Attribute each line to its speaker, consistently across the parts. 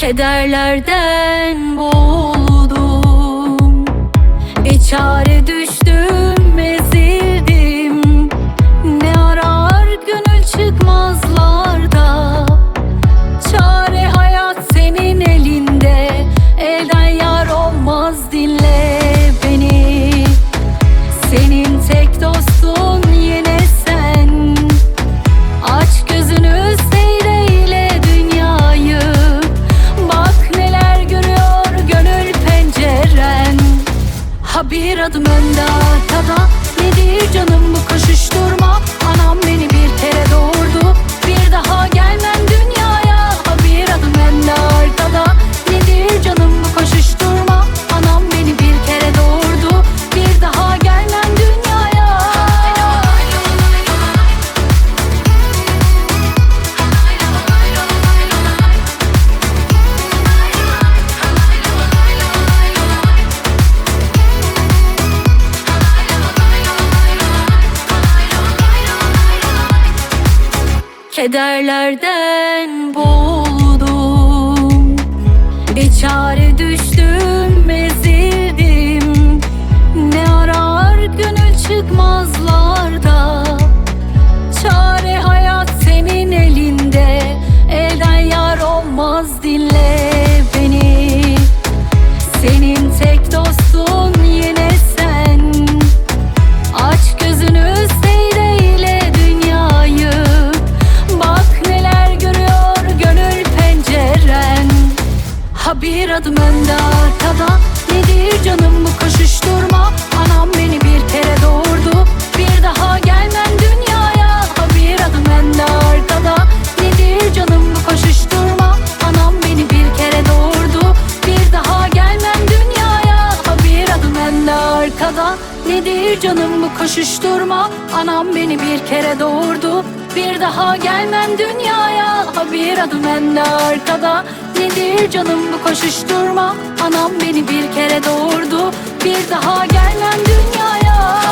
Speaker 1: Kederlerden boğuldum, bir çare düştüm, ezildim. Ne arar gönül çıkmazlarda, çare hayat senin elinde. Elden yar olmaz, dinle beni. Senin tek dostun yine sen. Aç gözünü, seyreyle dünyayı. Bak neler görüyor gönül penceren. Ha bir adım önde arkada, nedir canım bu koşuşturma? Anam beni bir kere doğurdu, bir daha gelmem dünyaya. Ha bir adım önde arkada, nedir canım bu koşuşturma? Anam beni bir kere doğurdu, bir daha gelmem dünyaya. Kederlerden boğuldum, bir çare düştüm, ezildim. Ne arar gönül çıkmazlarda, çare hayat senin elinde. Elden yar olmaz, dinle beni. Senin tek dostun yine sen. Aç gözünü, seyreyle dünyayı. Bak neler görüyor gönül penceren. Ha bir adım önde arkada, nedir canım bu koşuşturma? Anam beni bir kere doğurdu, bir daha gelmem dünyaya. Ha bir adım önde arkada, nedir canım bu koşuşturma? Anam beni bir kere doğurdu, bir daha gelmem dünyaya. Ha bir adım önde arkada, nedir canım bu koşuşturma? Anam beni bir kere doğurdu, bir daha gelmem dünyaya. Ha bir adım önde arkada, nedir canım bu koşuşturma? Anam beni bir kere doğurdu, bir daha gelmem dünyaya.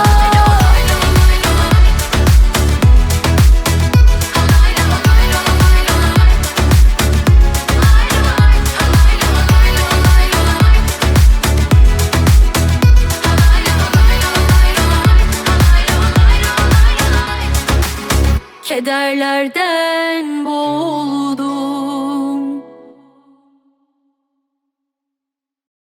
Speaker 1: Kederlerden boğuldum,